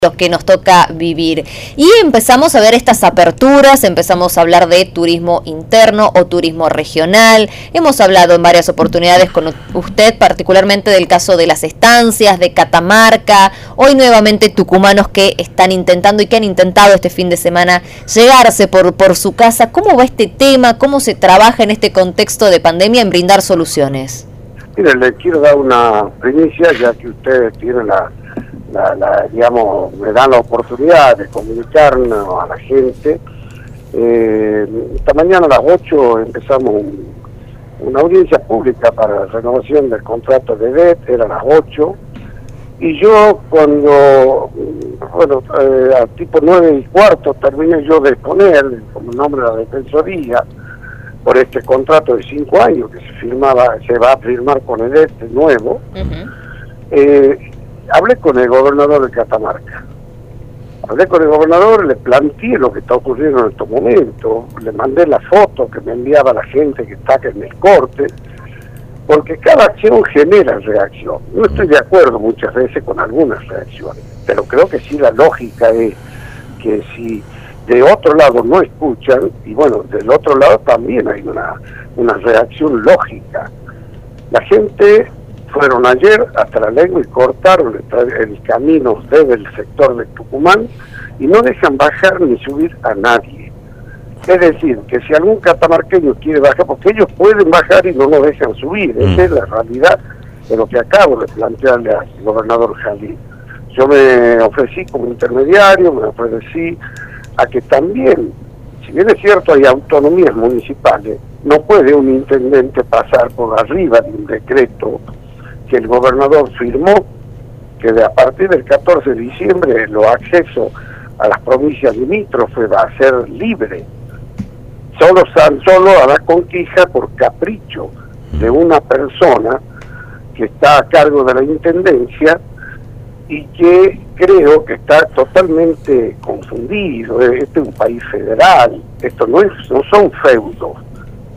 los que nos toca vivir. Y empezamos a ver estas aperturas, empezamos a hablar de turismo interno o turismo regional. Hemos hablado en varias oportunidades con usted, particularmente del caso de las estancias, de Catamarca. Hoy nuevamente tucumanos que están intentando y que han intentado este fin de semana llegarse por su casa. ¿Cómo va este tema? ¿Cómo se trabaja en este contexto de pandemia en brindar soluciones? Mire, le quiero dar una primicia, ya que ustedes tienen digamos, me dan la oportunidad de comunicarnos a la gente. Esta mañana a las 8 empezamos una audiencia pública para la renovación del contrato de EDET, era a las 8, y yo cuando, a tipo 9:15 terminé yo de exponer como nombre de la Defensoría por este contrato de 5 años que se va a firmar con EDET de nuevo. Hablé con el gobernador de Catamarca. Le planteé lo que está ocurriendo en estos momentos, le mandé la foto que me enviaba la gente que está en el corte, porque cada acción genera reacción. No estoy de acuerdo muchas veces con algunas reacciones, pero creo que sí la lógica es que si de otro lado no escuchan, y bueno, del otro lado también hay una reacción lógica. La gente fueron ayer hasta La Lengua y cortaron el camino desde el sector de Tucumán y no dejan bajar ni subir a nadie. Es decir, que si algún catamarqueño quiere bajar, porque ellos pueden bajar y no nos dejan subir, esa es la realidad de lo que acabo de plantearle al gobernador Jalil. Yo me ofrecí como intermediario, me ofrecí a que también, si bien es cierto hay autonomías municipales, no puede un intendente pasar por arriba de un decreto que el gobernador firmó, que a partir del 14 de diciembre los accesos a las provincias limítrofes va a ser libre. Solo a la Conquija por capricho de una persona que está a cargo de la intendencia y que creo que está totalmente confundido. Este es un país federal, esto no son feudos.